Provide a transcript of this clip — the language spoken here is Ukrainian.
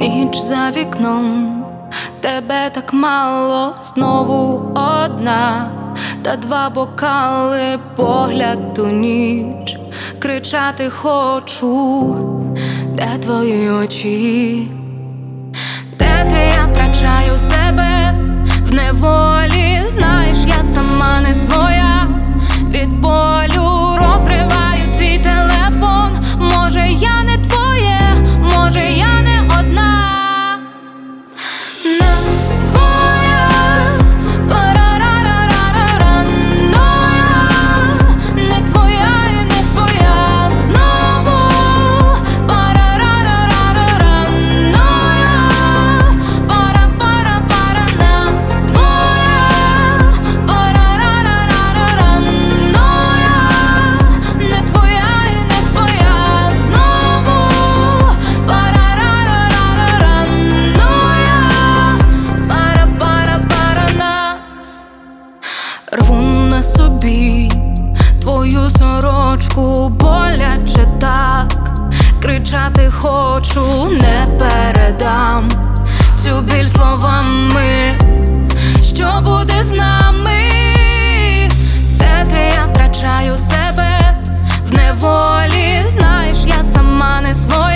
Ніч за вікном, тебе так мало, знову одна, та два бокали, погляд у ніч. Кричати хочу, де твої очі? Де ти, я втрачаю себе в неволі. Знаєш, я сама не своя, від болю розриваю твій телефон. Може, я не твоє, може, я не одна. Нас двоє, парарарарарарарноя, не твоя і не своя знову. Парарарарарарарноя, пара-пара-пара. Нас двоє, парарарарарарарноя, не твоя і не своя знову. Рву на собі твою сорочку, боляче так. Кричати хочу, не передам цю біль словами. Що буде з нами? Де ти, я втрачаю себе в неволі. Знаєш, я сама не своя.